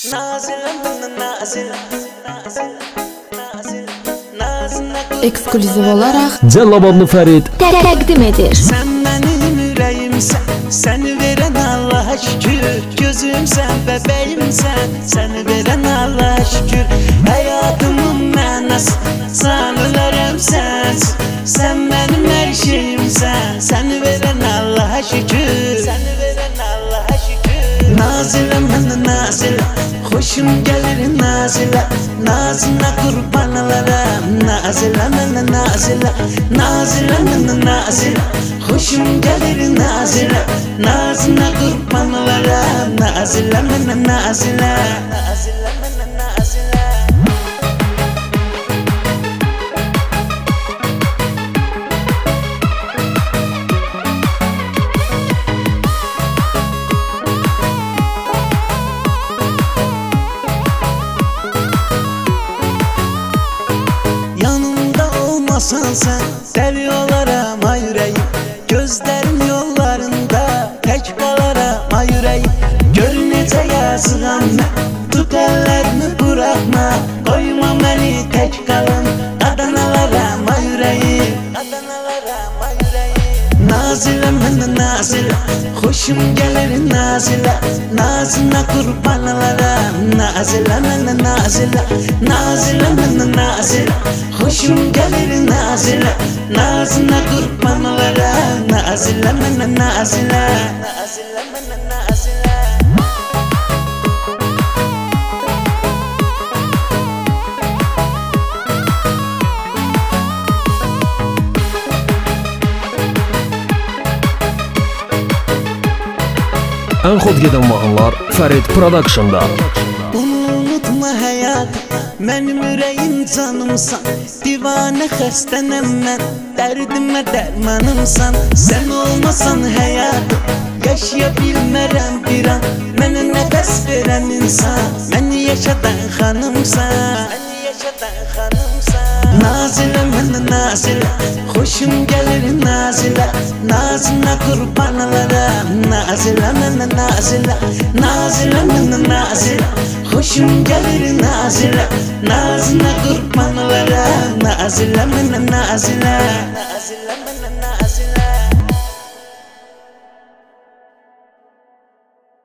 Eksklüziv olaraq Cəlilabadlı Fərid təqdim edir. Sen benim yüreğimsen, seni veren Allah'a şükür. Gözümsen, bebeğimsen, seni veren Allah'a şükür. Hayatımın mənası, sanılarım sensin. Sen benim her şeyimsen, seni veren Allah'a şükür. Seni veren Allah'a şükür. Nazile bana nazile, hoşum gelir nazile. Nazına kurban olarım, nazile bana nazile. Nazile bana nazile, hoşum gelir nazile. Nazına kurban olarım, nazile bana nazile. Nazile bana nazile. Yanımda olmasan sen, deli olarım ay yüreğim. Gözlerim yollarında, tek kalarım ay yüreğim. Görünece yazılan ben, tut ellerimi bırakma. Koyma beni tek kalın, Adanalarım ay yüreğim. Adanalarım ay yüreğim. Nazile bana nazile, hoşum gelir nazile. Nazına kurban olarım, nazile bana nazile. Nazile bana nazile, hoşum gelir nazile. Nazına kurban olarım, nazile bana nazile. Nazile bana nazile. Ən xod gedən mahnılar Fərid Production'da. Bunu unutma hayatım, benim yüreğim canımsan. Divane xəstənəm mən, dərdimə dərmanımsan. Sen olmasan hayatım, yaşaya bilmərəm bir an. Mənə nəfəs verən insan, məni yaşadan xanımsan. Məni yaşadan xanımsan. Nazile bana nazile, hoşum gelir nazile. Nazına kurban olarım, nazile bana nazile. Nazile bana nazile, hoşum gelir nazile. Nazına kurban olarım, nazile bana nazile. Nazile